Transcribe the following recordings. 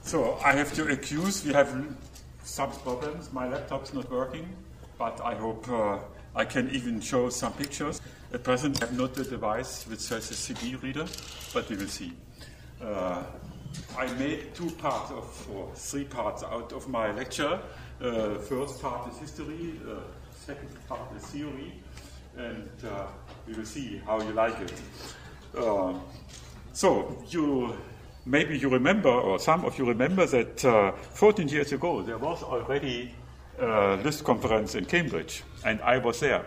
So I have to accuse, we have some problems. My laptop's not working, but I hope I can even show some pictures. At present, I have not the device which has a CD reader, but we will see. I made three parts out of my lecture. First part is history, second part is theory, and we will see how you like it. Maybe you remember, or some of you remember, that 14 years ago there was already a LISP conference in Cambridge, and I was there.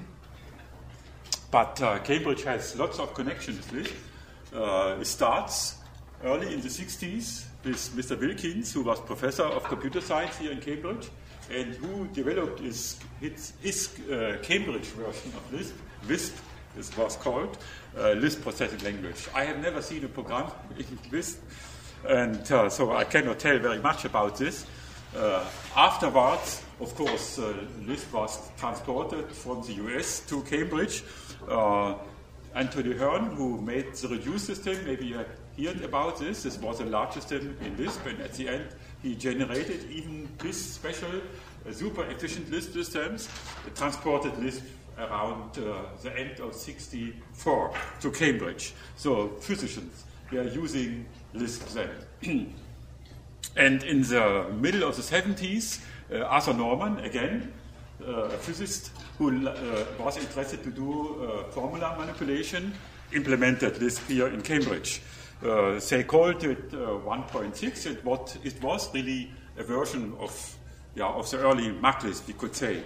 But Cambridge has lots of connections with LISP. It starts early in the 60s with Mr. Wilkins, who was professor of computer science here in Cambridge, and who developed his Cambridge version of LISP. WISP it was called, Lisp processing language. I have never seen a program in WISP, and so I cannot tell very much about this. Afterwards, of course, Lisp was transported from the US to Cambridge. Anthony Hearn, who made the reduced system, maybe you have heard about this. This was the largest system in Lisp, and at the end he generated even this special, super efficient Lisp systems, transported Lisp around the end of 1964 to Cambridge. So physicians were using Lisp then. And in the middle of the 70s, Arthur Norman, again, a physicist who was interested to do formula manipulation, implemented Lisp here in Cambridge. They called it 1.6, and what it was really a version of the early MacLisp, we could say.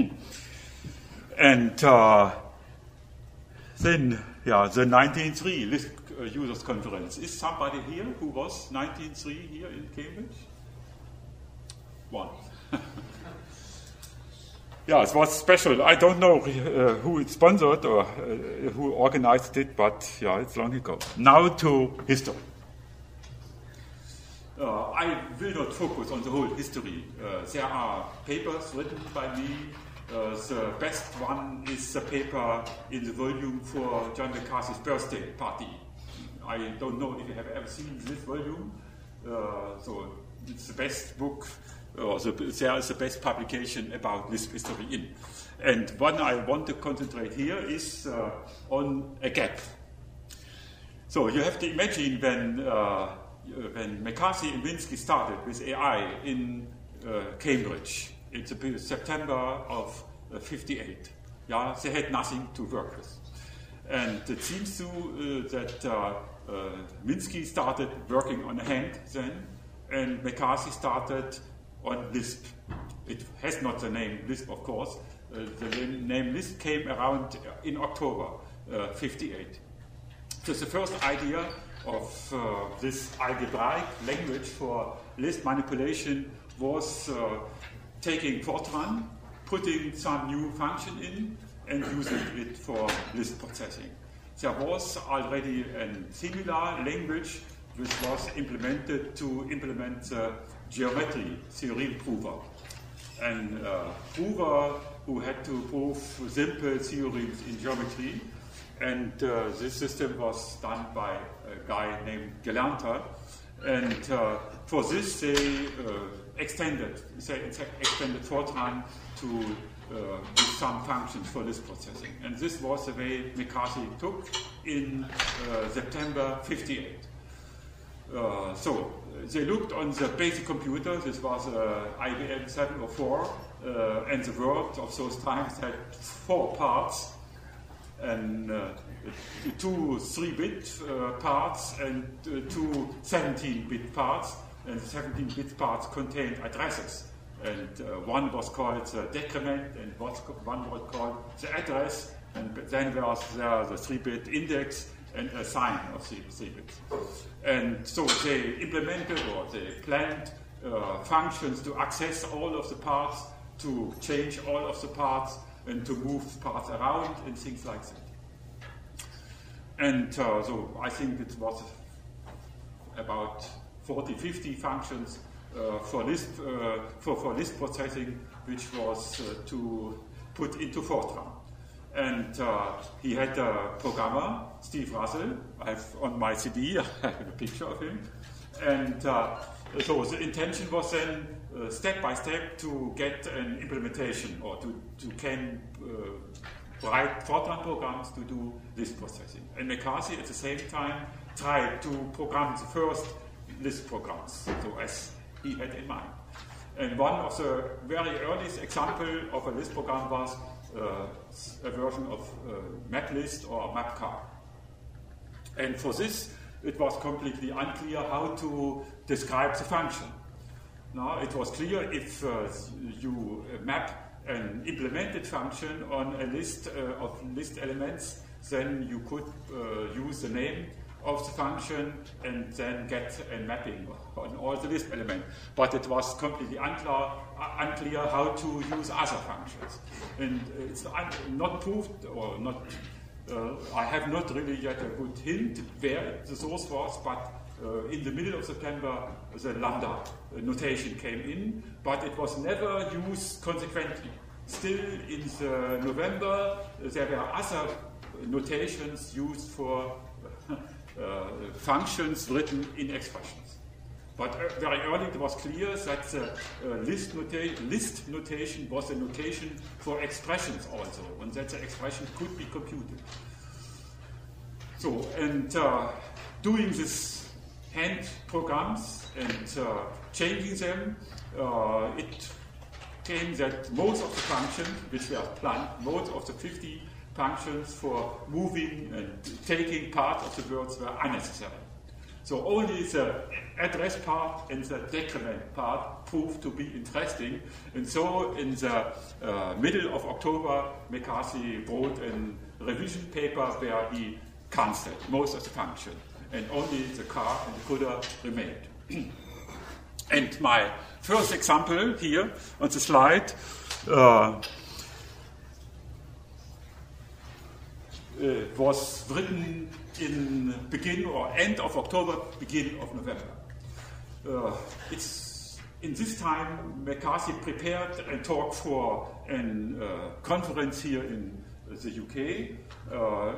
And then, the 1903 Lisp Users Conference. Is somebody here who was 1903 here in Cambridge? One. It was special. I don't know who it sponsored or who organized it, but it's long ago. Now to history. I will not focus on the whole history. There are papers written by me. The best one is the paper in the volume for John McCarthy's birthday party. I don't know if you have ever seen this volume. So it's the best book, there is the best publication about Lisp history in. And what I want to concentrate here is on a gap. So you have to imagine when McCarthy and Minsky started with AI in Cambridge. It's September of 58. They had nothing to work with. And it seems that Minsky started working on a hand then, and McCarthy started on Lisp. It has not the name Lisp, of course. The name Lisp came around in October 58. So the first idea of this algebraic language for Lisp manipulation was taking Fortran, putting some new function in, and using it for Lisp processing. There was already a similar language which was implemented to implement the geometry theorem prover. And prover who had to prove simple theorems in geometry. And this system was done by a guy named Gelernter. And for this they extended Fortran to with some functions for Lisp processing. And this was the way McCarthy took in September 58. So they looked on the basic computer. This was IBM 704, and the Word of those times had 4 parts, and 2 3-bit parts and 2 17-bit parts. And the 17-bit parts contained addresses. And one was called the decrement, and one was called the address, and then there was the 3-bit index and a sign of 3 bits. And so they implemented or they planned functions to access all of the parts, to change all of the parts, and to move parts around and things like that. And so I think it was about 40, 50 functions for Lisp processing, which was to put into Fortran. And he had a programmer, Steve Russell. I have on my CD, I have a picture of him. And So the intention was then step by step to get an implementation or to can write Fortran programs to do this processing. And McCarthy at the same time tried to program the first Lisp programs, so as he had in mind. And one of the very earliest example of a Lisp program was a version of MapList or MapCar. And for this, it was completely unclear how to describe the function. Now, it was clear if you map an implemented function on a list of list elements, then you could use the name of the function and then get a mapping on all the list elements. But it was completely unclear how to use other functions. And it's not proved, or not. I have not really yet a good hint where the source was, but in the middle of September, the lambda notation came in, but it was never used consequently. Still in the November, there were other notations used for functions written in expressions. But very early it was clear that the list notation was a notation for expressions also, and that the expression could be computed. So, and doing this hand programs and changing them, it came that most of the functions, which were planned, most of the 50 functions for moving and taking part of the words were unnecessary. So only the address part and the decrement part proved to be interesting. And so in the middle of October, McCarthy wrote a revision paper where he cancelled most of the function. And only the car and the coda remained. And my first example here on the slide was written in beginning or end of October, beginning of November. It's in this time McCarthy prepared a talk for a conference here in the UK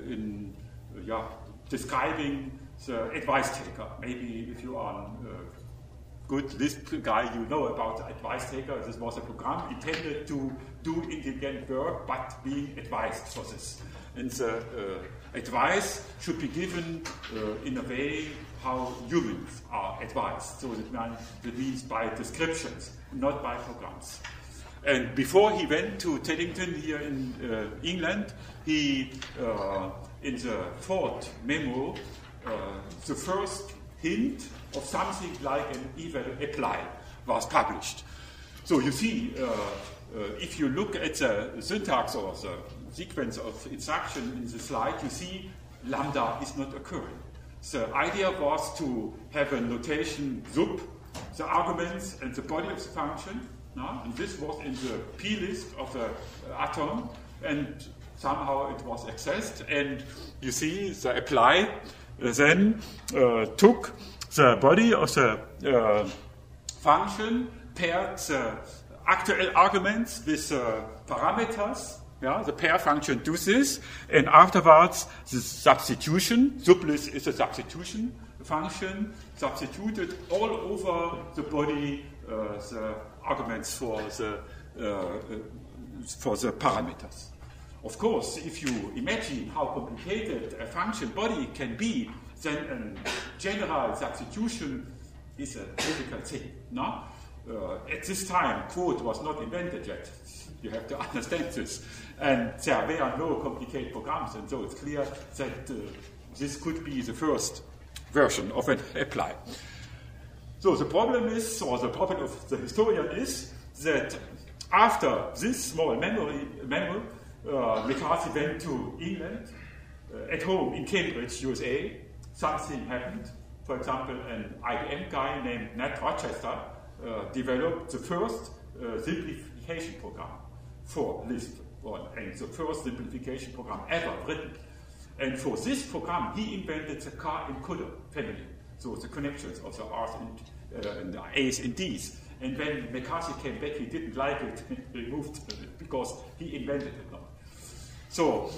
describing the advice taker. Maybe if you are a good Lisp guy, you know about the advice taker. This was a program intended to do intelligent work, but being advised for this. And the advice should be given in a way how humans are advised. So that means by descriptions, not by programs. And before he went to Teddington here in England, he, in the fourth memo, the first hint of something like an eval apply was published. So you see, if you look at the syntax or the sequence of instruction in the slide, you see lambda is not occurring. The idea was to have a notation sub, the arguments and the body of the function, and this was in the plist of the atom, and somehow it was accessed, and you see the apply then took the body of the function, paired the actual arguments with parameters. The pair function does this, and afterwards the substitution, sublist is a substitution function, substituted all over the body the arguments for the parameters. Of course, if you imagine how complicated a function body can be, then a general substitution is a difficult thing. No? At this time, quote was not invented yet. You have to understand this. And there were no complicated programs, and so it's clear that this could be the first version of an apply. So the problem is, or the problem of the historian is, that after this small memo, McCarthy went to England. At home in Cambridge, USA, something happened. For example, an IBM guy named Nat Rochester developed the first simplification program for Lisp, and the first simplification program ever written. And for this program, he invented the car encoder family, so the connections of the R's and the A's and D's. And when McCarthy came back, he didn't like it, he removed it because he invented it now. So,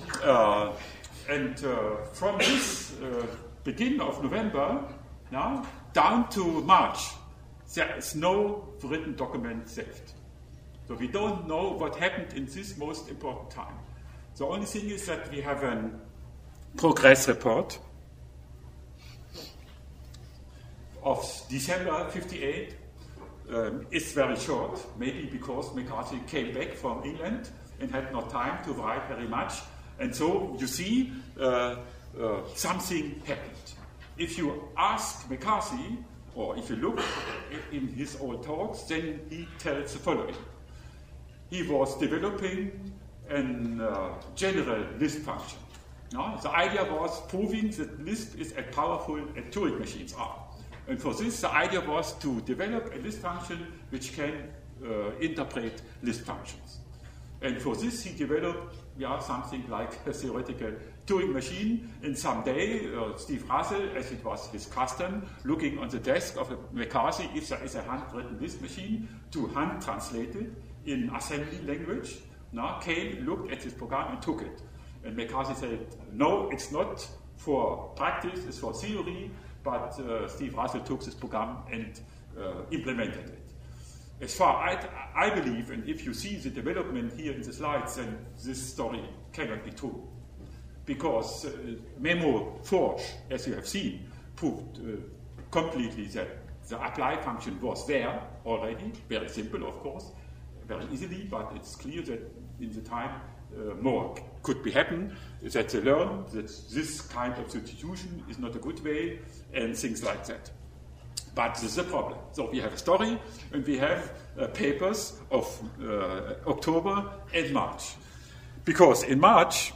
from this beginning of November now down to March there is no written document saved. So we don't know what happened in this most important time. The only thing is that we have a progress report of December 58. It's very short, maybe because McCarthy came back from England and had no time to write very much. And so you see something happened. If you ask McCarthy, or if you look in his old talks, then he tells the following. He was developing a general Lisp function. No? The idea was proving that Lisp is as powerful as Turing machines are. And for this, the idea was to develop a Lisp function which can interpret Lisp functions. And for this, he developed something like a theoretical Turing machine. And someday, Steve Russell, as it was his custom, looking on the desk of McCarthy, if there is a handwritten Lisp machine, to hand translate it in assembly language, came, looked at his program and took it. And McCarthy said, no, it's not for practice, it's for theory, but Steve Russell took this program and implemented it. As far as I believe, and if you see the development here in the slides, then this story cannot be true. Because Memo Forge, as you have seen, proved completely that the apply function was there already, very simple, of course, very easily, but it's clear that in the time more could be happen, that they learn that this kind of substitution is not a good way, and things like that. But this is a problem. So we have a story, and we have papers of October and March. Because in March,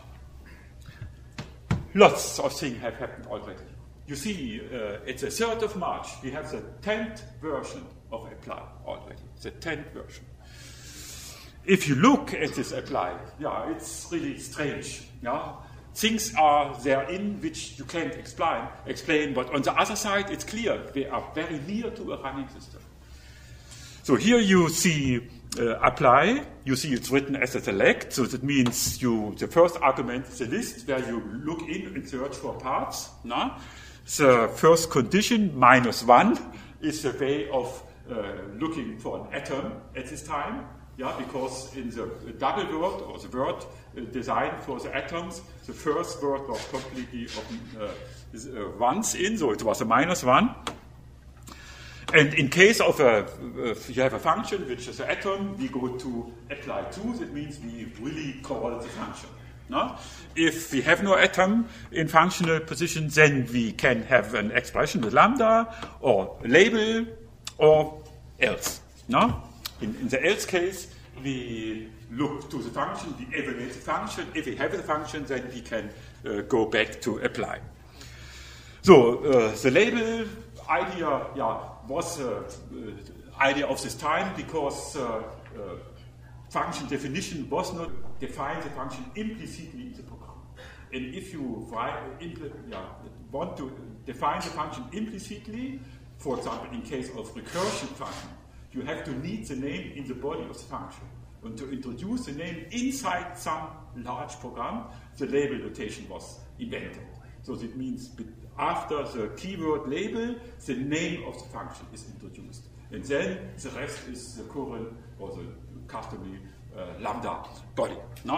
lots of things have happened already. You see, it's the 3rd of March, we have the 10th version of apply already, the 10th version. If you look at this apply, it's really strange. Things are therein which you can't explain, but on the other side, it's clear they are very near to a running system. So here you see apply. You see it's written as a select, so that means the first argument is a list where you look in and search for parts. The first condition, -1, is a way of looking for an atom at this time. Because in the double word, or the word designed for the atoms, the first word was completely ones in, so it was a -1. And in case of you have a function which is an atom, we go to apply 2, that means we really call the function. If we have no atom in functional position, then we can have an expression with lambda, or label, or else. In the else case, we look to the function, we evaluate the function. If we have the function, then we can go back to apply. So the label idea was the idea of this time, because function definition was not define the function implicitly in the program. And if you want to define the function implicitly, for example, in case of recursion function, you have to need the name in the body of the function. And to introduce the name inside some large program, the label notation was invented. So that means after the keyword label, the name of the function is introduced. And then the rest is the current or the customary lambda body.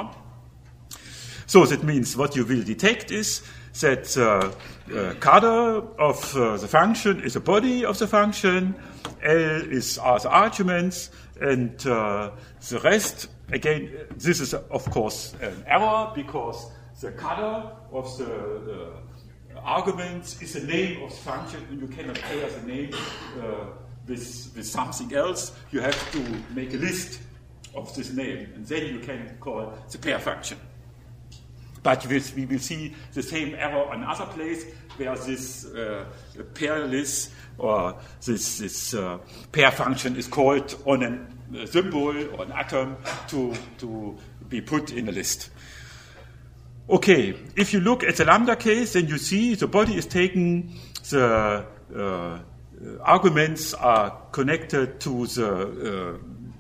So that means what you will detect is that cadre of the function is a body of the function, L are the arguments, and the rest, again, this is of course an error, because the cadre of the arguments is the name of the function, and you cannot pair the name with something else. You have to make a list of this name, and then you can call the pair function. But we will see the same error on other place, where this pair list or this pair function is called on a symbol or an atom to be put in a list. Okay, if you look at the lambda case, then you see the body is taken, the arguments are connected to the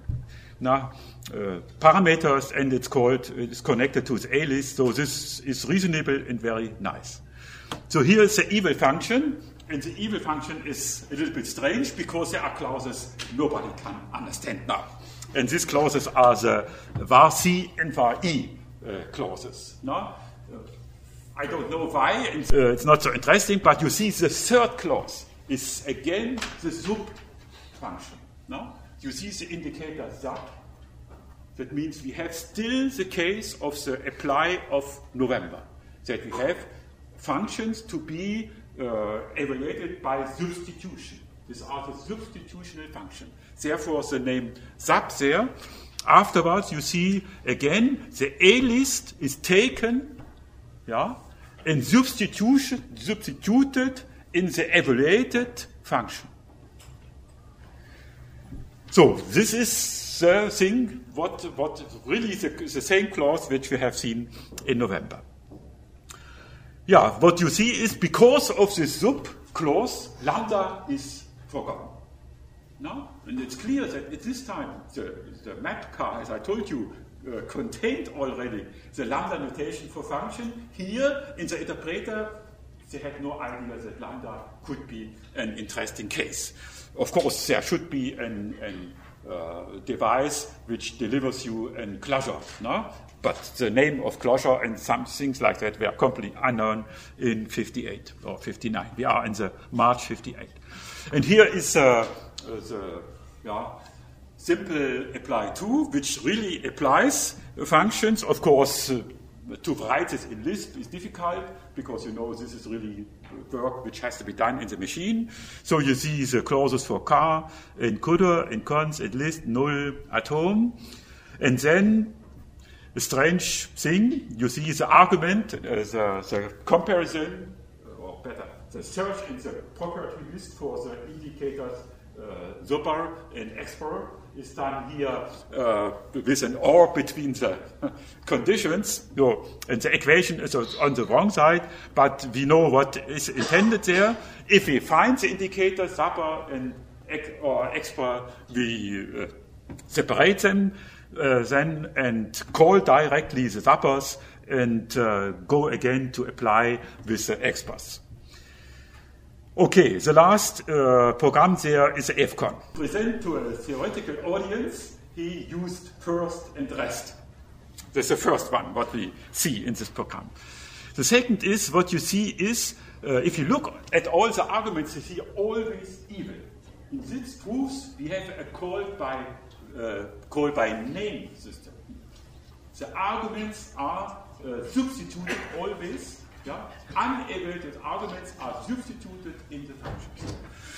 parameters, and it's connected to the A-list, so this is reasonable and very nice. So here is the evil function, And the evil function is a little bit strange because there are clauses nobody can understand now. And these clauses are the var C and var E clauses. No? I don't know why, it's not so interesting, but you see the third clause is again the sub function. No? You see the indicator sub. That means we have still the case of the apply of November, that we have functions to be evaluated by substitution. These are the substitutional functions. Therefore, the name sub there. Afterwards, you see again the A list is taken, and substituted in the evaluated function. So this is the thing, what really the same clause which we have seen in November. Yeah, what you see is because of this sub clause, lambda is forgotten. No? And it's clear that at this time the map car, as I told you, contained already the lambda notation for function. Here in the interpreter, they had no idea that lambda could be an interesting case. Of course, there should be a device which delivers you a closure, no? But the name of closure and some things like that were completely unknown in 58 or 59. We are in the March 58. And here is the simple apply to, which really applies functions. Of course, to write this in Lisp is difficult because this is really work which has to be done in the machine. So you see the clauses for car, in CUDA, in cons, in list, null, atom. And then a strange thing, you see the argument, the comparison, or better, the search in the property list for the indicators Super and Explorer is done here with an or between the conditions. And the equation is on the wrong side, but we know what is intended there. If we find the indicator Super or Explorer, we separate them then and call directly the Suppers and go again to apply with the Expers. Okay, the last program there is FCON. Present to a theoretical audience, he used first and rest. That's the first one, what we see in this program. The second is, what you see is, if you look at all the arguments, you see always evil. In this proofs, we have a call by name system. The arguments are substituted always. Unevaluated arguments are substituted in the functions.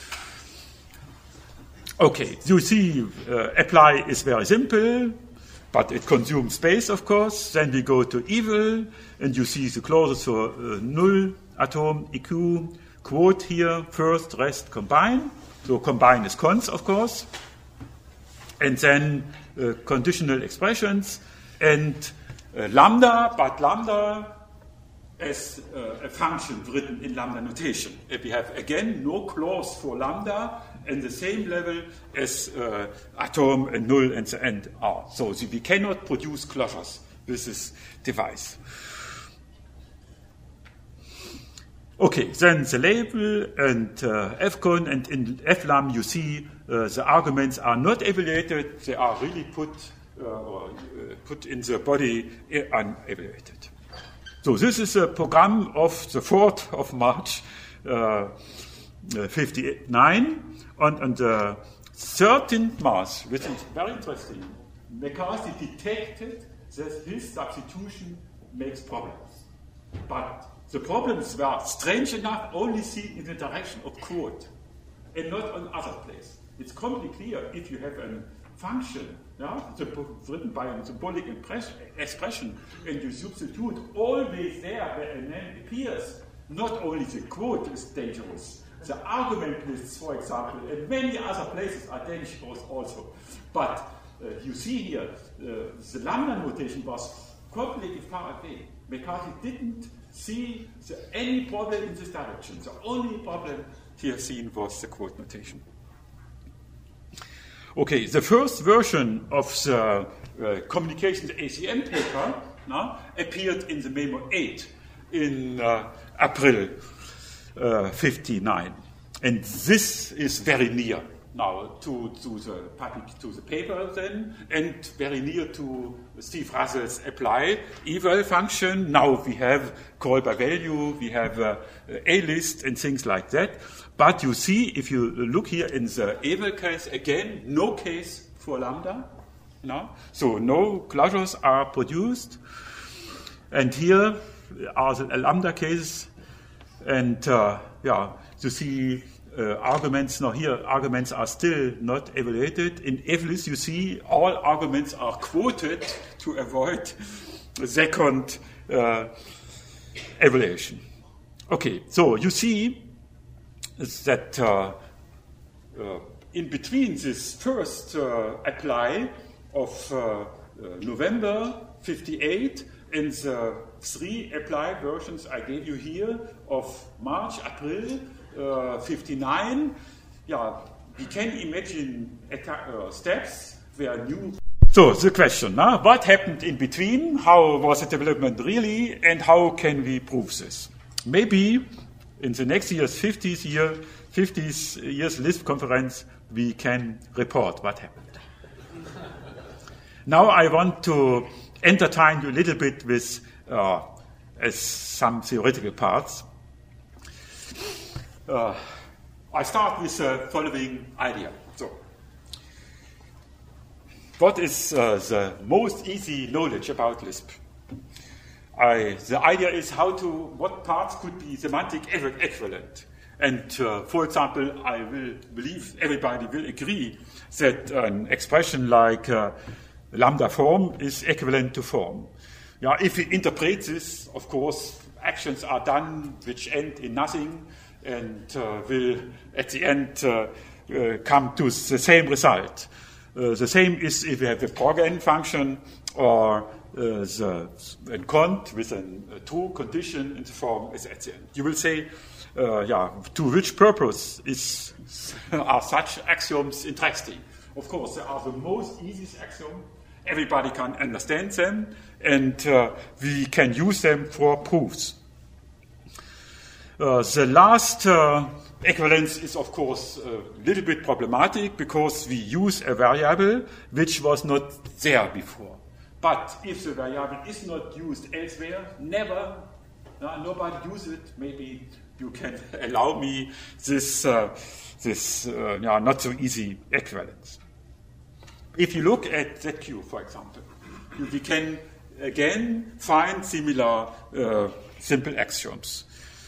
Okay, you see, apply is very simple, but it consumes space, of course. Then we go to evil, and you see the clauses for null, atom, EQ, quote here, first, rest, combine. So combine is cons, of course. And then conditional expressions, and lambda, but lambda as a function written in lambda notation. If we have, again, no clause for lambda and the same level as atom and null and the end are. So we cannot produce closures with this device. Okay, then the label and FCON, and in FLAM you see the arguments are not evaluated, they are really put in the body unevaluated. So this is a program of the 4th of March 59. On the 13th March, which is very interesting, McCarthy detected that his substitution makes problems. But the problems were, strange enough, only seen in the direction of quote and not on other place. It's completely clear if you have a function written by a symbolic expression and you substitute always there where a name appears, not only the quote is dangerous, the argument lists, for example, and many other places are dangerous also. But you see here, the lambda notation was completely far away. McCarthy didn't see any problem in this direction. The only problem here seen was the quote notation. Okay, the first version of the communications ACM paper appeared in the Memo 8 in April. 59. And this is very near now to the paper then, and very near to Steve Russell's apply eval function. Now we have call by value, we have a list and things like that. But you see, if you look here in the eval case, again, no case for lambda. No? So no closures are produced. And here are the lambda cases. And you see arguments. Now here, arguments are still not evaluated. In EVLIS, you see all arguments are quoted to avoid the second evaluation. Okay, so you see that in between this first apply of November 58 and the 3 apply versions I gave you here of March, April 59, we can imagine steps where new. So the question, what happened in between? How was the development really, and how can we prove this? Maybe in the next year's 50th years Lisp conference, we can report what happened. Now I want to entertain you a little bit with some theoretical parts. I start with the following idea. So, what is the most easy knowledge about Lisp? The idea is what parts could be semantic equivalent. And for example, I will believe everybody will agree that an expression like lambda form is equivalent to form. If we interpret this, of course, actions are done which end in nothing and will at the end come to the same result. The same is if we have a prog_n function or a cont with a true condition in the form is at the end. You will say, to which purpose are such axioms interesting? Of course, they are the most easiest axiom. Everybody can understand them, and we can use them for proofs. The last equivalence is, of course, a little bit problematic because we use a variable which was not there before. But if the variable is not used elsewhere, nobody uses it, maybe you can allow me this not so easy equivalence. If you look at ZQ, for example, we can again find similar simple axioms.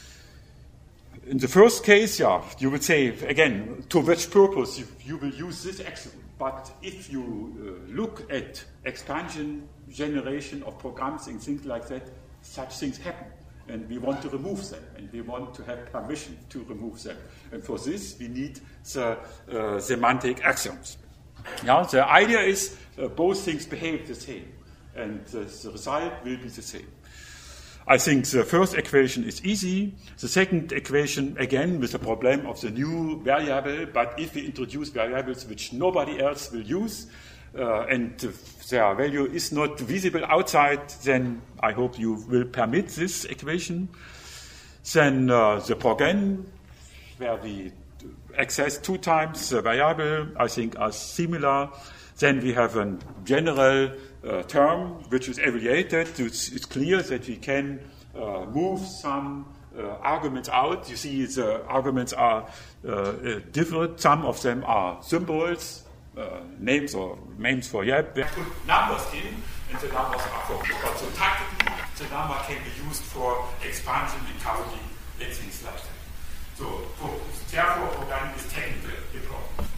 In the first case, you would say, again, to which purpose you will use this axiom. But if you look at expansion, generation of programs and things like that, such things happen. And we want to remove them, and we want to have permission to remove them. And for this, we need the semantic axioms. The idea is both things behave the same, and the result will be the same. I think the first equation is easy. The second equation, again, with the problem of the new variable, but if we introduce variables which nobody else will use, and their value is not visible outside, then I hope you will permit this equation. Then the prog_n, where we access 2 times the variable, I think are similar. Then we have a general term which is evaluated. It's clear that we can move some arguments out. You see the arguments are different. Some of them are symbols, names or names for yep. We put numbers in, and the numbers are for but so tactically, the number can be used for expansion, recovery, and things like that. So therefore, prog_n is technically important.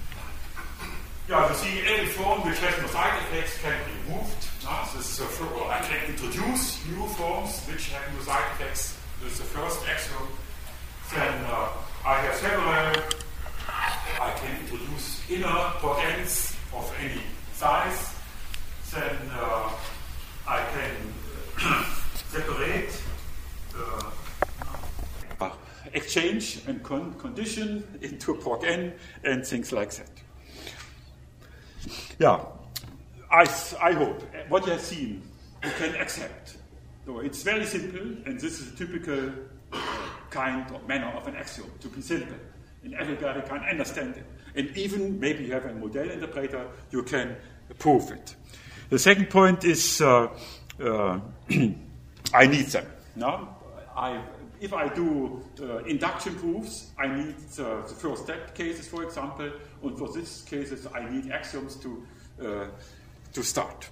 You see, any form which has mosaic effects can be removed. I can introduce new forms which have mosaic effects. This is the first axiom. Then I have several. I can introduce inner prog_ns of any size. Then I can separate exchange and condition into prog_n and things like that. I hope what you have seen you can accept. So it's very simple, and this is a typical kind or manner of an axiom to be simple. And everybody can understand it. And even maybe you have a model interpreter, you can prove it. The second point is I need them. No? If I do induction proofs, I need the first step cases, for example, and for these cases I need axioms to start.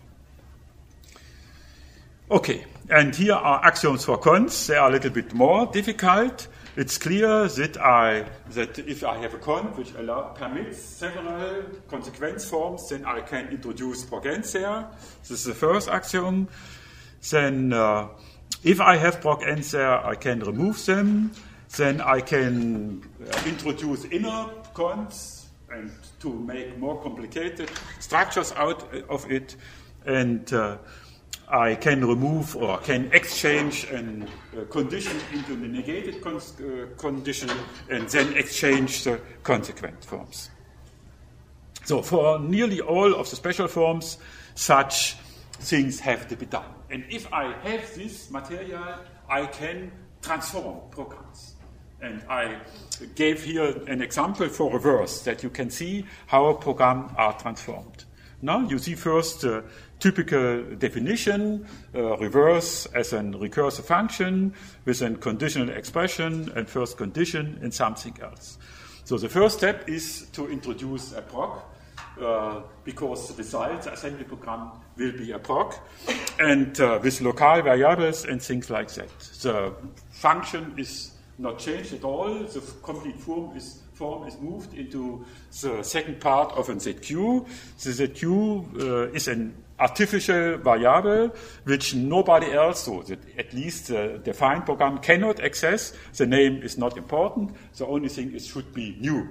Okay, and here are axioms for cons. They are a little bit more difficult. It's clear that if I have a con which permits several consequence forms, then I can introduce Prog-Ns there. This is the first axiom. Then if I have Prog-Ns there, I can remove them. Then I can introduce inner cons and to make more complicated structures out of it. And I can remove or can exchange a condition into the negated condition and then exchange the consequent forms. So for nearly all of the special forms, such things have to be done. And if I have this material, I can transform programs. And I gave here an example for reverse, that you can see how programs are transformed. Now you see first the typical definition, reverse as a recursive function with a conditional expression and first condition and something else. So the first step is to introduce a prog, because the result, the assembly program, will be a prog, and with local variables and things like that. The function is not changed at all. The complete form is moved into the second part of a ZQ. The ZQ is an artificial variable which nobody else, so that at least the defined program, cannot access. The name is not important. The only thing is should be new.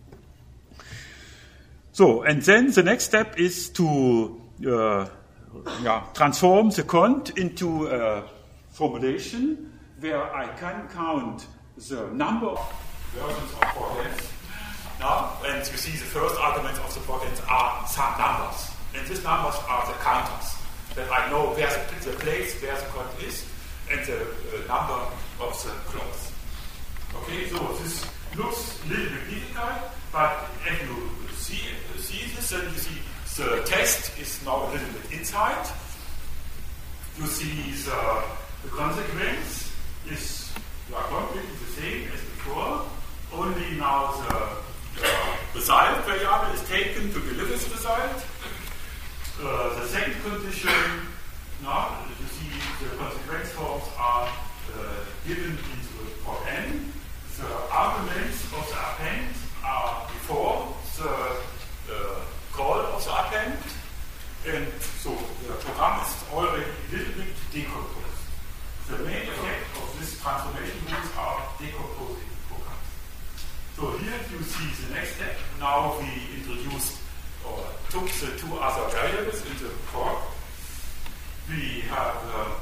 So, and then the next step is to transform the cont into a formulation where I can count the number of versions of Prog-Ns. Now, and you see the first arguments of the Prog-Ns are some numbers. And these numbers are the counters, that I know where the place where the cont is and the number of the clause. Okay, so this looks a little bit difficult, but if you see this, then you see the text is now a little bit inside. You see the consequence is completely the same as before, only now the result variable is taken to deliver the result. The second condition, now you see the consequence forms are given into Prog-N. The arguments of the append are before the call of the append, and so the program is already a little bit decomposed. The main effect of this transformation rules are decomposing programs. So here you see the next step. Now we introduced or took the two other variables into prog. We have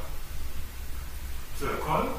the cont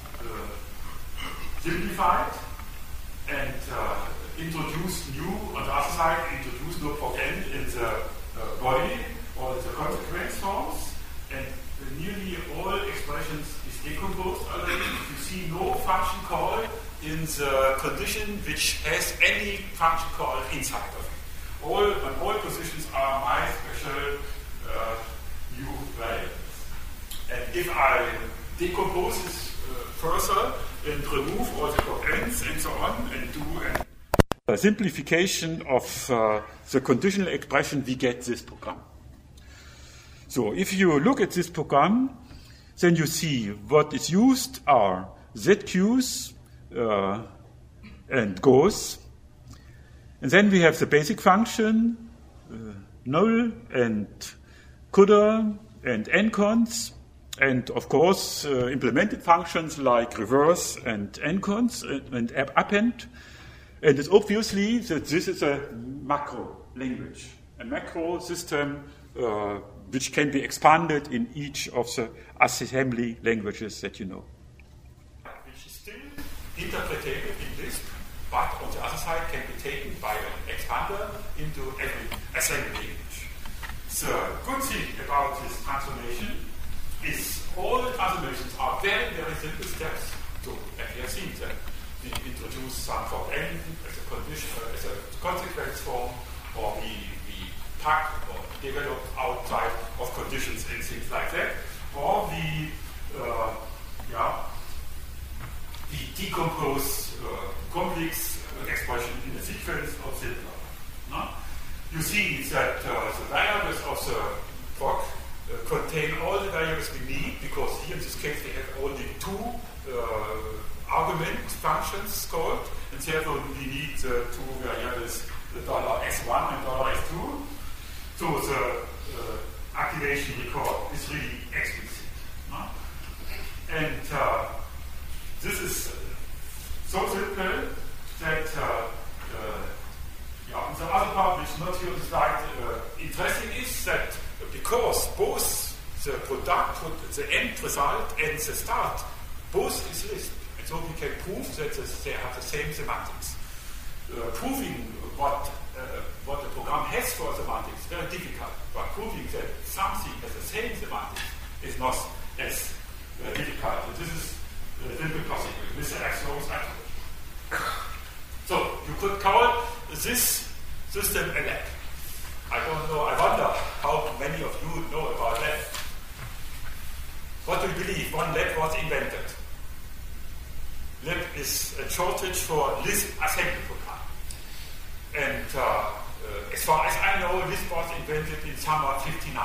simplified and introduced new, on the other side, introduced no Prog-N in the body or the consequence forms, and nearly all expressions is decomposed already. You see no function call in the condition which has any function call inside of it. All positions are my special new variables. And if I decompose this further and remove all the Prog-Ns and so on and do a simplification of the conditional expression, we get this program. So if you look at this program, then you see what is used are ZQs and goes. And then we have the basic function, null and coulda and ncons, and of course implemented functions like reverse and ncons and append. And it's obviously that this is a macro language, a macro system which can be expanded in each of the assembly languages that you know. Which is still interpretable in Lisp, but on the other side can be taken by an expander into every assembly language. The good thing about this transformation is all the transformations are very, very simple steps So, and we have seen that we introduce some for n as a condition, as a consequence form, or we pack or develop outside of conditions and things like that, or we decompose complex expression in a sequence or simpler. No? You see that the variables of the POC contain all the variables we need, because here in this case we have only two argument functions called, and therefore we need the two variables, the $S1 and $S2. So the activation record is really explicit. No? And this is so simple that the other part which is not here on the slide interesting is that because both the product, the end result and the start, both is Lisp. And so we can prove that they have the same semantics. Proving what the program has for semantics is very difficult, but proving that something has the same semantics is not as difficult. And this is simple possible with the Axios approach. So you could call this system a lab. I don't know, I wonder how many of you know about lab. What do you believe? One lab was invented. Lab is a shortage for Lisp assembly program. And as far as I know, Lisp was invented in summer '59.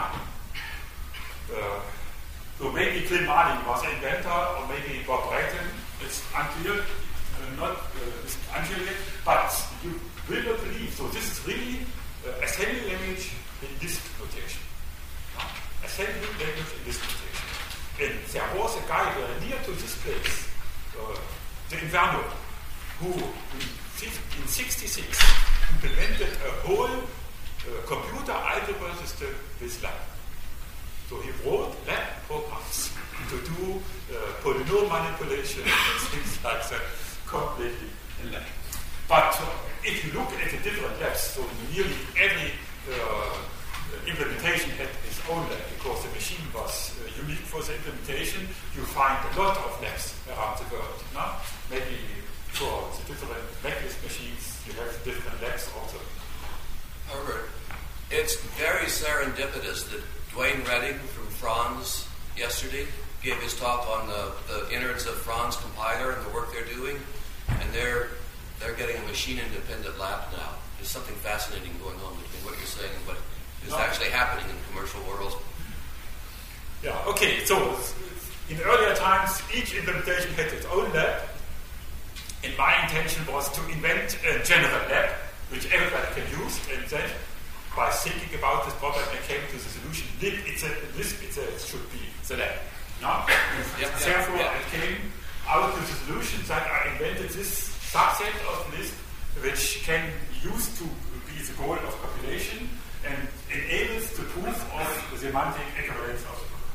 So maybe Clint Marling was the inventor, or maybe Bob Brayton. It's unclear, it's unclear yet, but you will not believe. So this is really assembly language in Lisp notation. Assembly language in Lisp notation. And there was a guy very near to this place, the Inverno, who in '66 implemented a whole computer algebra system with lab. So he wrote lab programs to do polynomial manipulation and things like that completely in lab. But if you look at the different labs, so nearly every implementation had its own lab, because the machine was unique for the implementation. You find a lot of labs around the world. No? Maybe for the different Mac-list machines, you have different labs also. Herbert, it's very serendipitous that Dwayne Redding from Franz yesterday gave his talk on the innards of Franz compiler and the work they're doing, and they're getting a machine-independent lab now. There's something fascinating going on between what you're saying and what is actually happening in the commercial world. Yeah, okay, so in earlier times, each implementation had its own lab, and my intention was to invent a general lab, which everybody can use, and then by thinking about this problem, I came to the solution. Lisp should be the lab. No? Therefore, I came out to the solution that I invented this subset of Lisp, which can use to be the goal of compilation and enables the proof of the semantic equivalence of the program.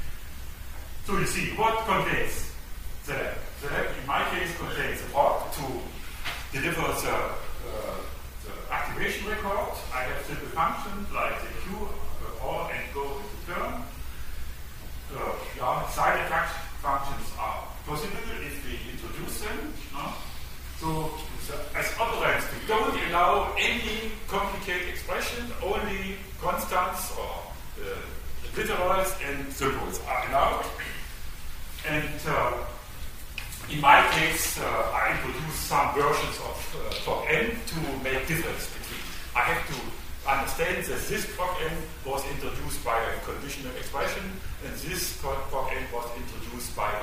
So you see, what contains the lab? The lab, in my case, contains a POC to deliver the activation record. I have simple functions like the Q, or, and go, and return. Side effect functions are possible if we introduce them. No? So, as operands, we don't allow any complicated expression, only constants or literals and symbols are allowed. And in my case, I introduce some versions of POC-N to make difference between. I have to understand that this POC-N was introduced by a conditional expression, and this POC-N was introduced by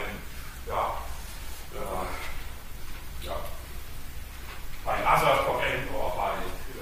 by another POC-N, or by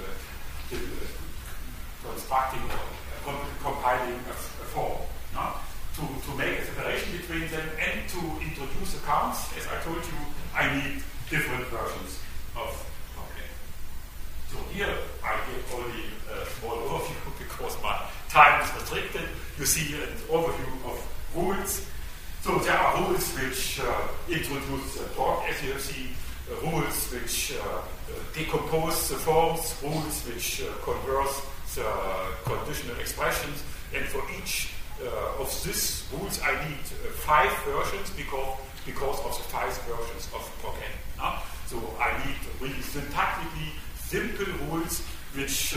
constructing or compiling a form. No? To make a separation between them and to introduce accounts, as I told you, I need different versions of POC-N. So here I give only a small overview because my time is restricted. You see an overview of rules. So there are rules which introduce the POC, as you have seen, rules which decompose the forms, rules which converse the conditional expressions, and for each of these rules I need 5 versions because of the 5 versions of PROC-N. So I need really syntactically simple rules which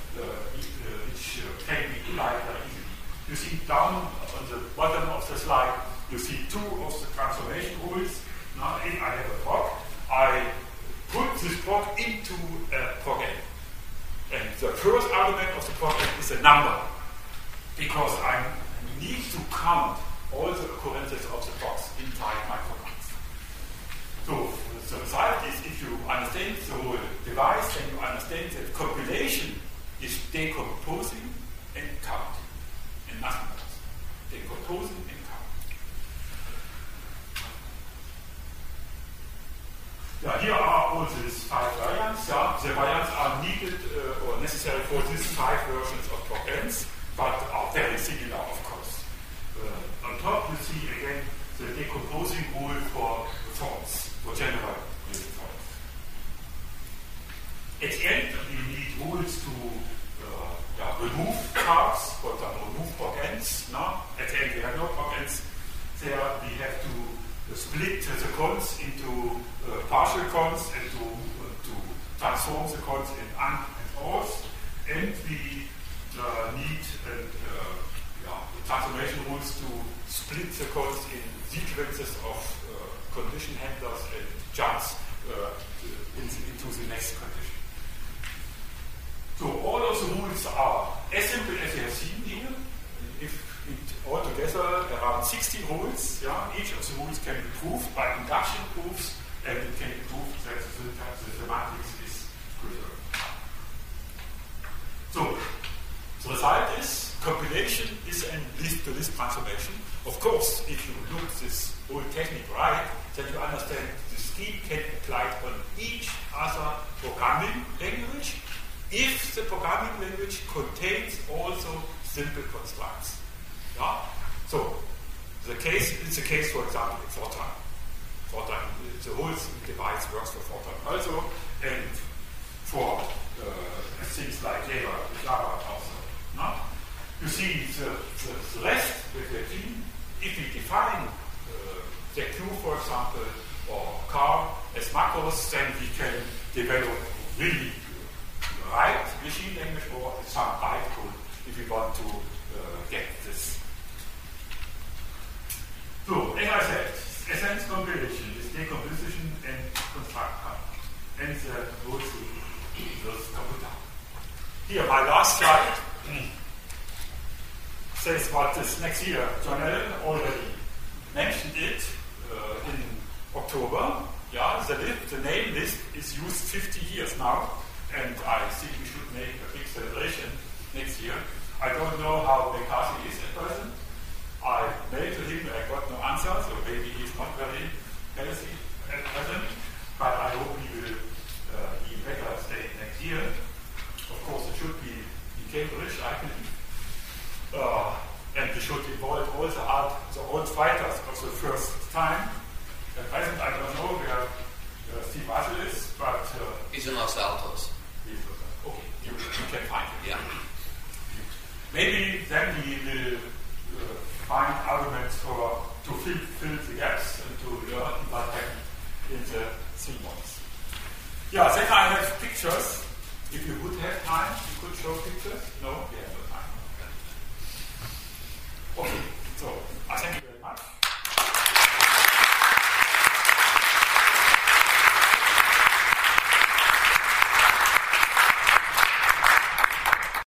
can be applied very easily. You see down on the bottom of the slide, you see 2 of the transformation rules. Now I have a PROC. I put this PROC into a PROC-N. And the first argument of the PROC-N is a number, because I need to count all the occurrences of the PROCs inside my programs. So the result is, if you understand the whole device, then you understand that compilation is decomposing and counting, and nothing else. Decomposing and counting. Yeah, here are all these 5 variants. Yeah. The variants are needed or necessary for these 5 versions of PROC-Ns, but are very similar, of course. On top, you see again the decomposing rule for forms, for general forms. At the end, we need rules to remove parts, for example, remove PROC-Ns. No? At the end, we have no PROC-Ns. There, we have to split the cons into partial cons and to transform the cons in AND and ORs. And we need transformation rules to split the cons in sequences of condition handlers and jumps into the next condition. So all of the rules are as simple as you have seen here. If altogether around 60 rules, each of the rules can be proved by induction proofs, and it can be proved that the semantics is preserved. So the result is compilation is a list-to-list transformation. Of course, if you look this whole technique right, then you understand the scheme can be applied on each other programming language if the programming language contains also simple constructs. Yeah? So the case is the case, for example, in Fortran. Fortran, the whole device works for Fortran also, and for things like Java also. No? You see the rest with the key. If we define the queue, for example, or car as macros, then we can develop really right machine language or some bytecode if we want to get this. So, as I said, essence compilation is decomposition and construct count. And the rules computer. Here, my last slide says what is next year. John Allen already mentioned it in October. Yeah, the name list is used 50 years now, and I think we should make a big celebration next year. I don't know how McCarthy is at present. I mailed to him, I got no answer, so maybe he's not very healthy at present, but I hope he will be better state next year. Of course, it should be in Cambridge, I believe. And we should involve all the old fighters of the first time. At present, I don't know where Steve Russell is, but... he's in Los Altos. Okay, you can find him. Yeah. Maybe then we will find arguments to fill the gaps and to learn what happened in the 3 months. Yeah, then I have pictures. If you would have time, you could show pictures.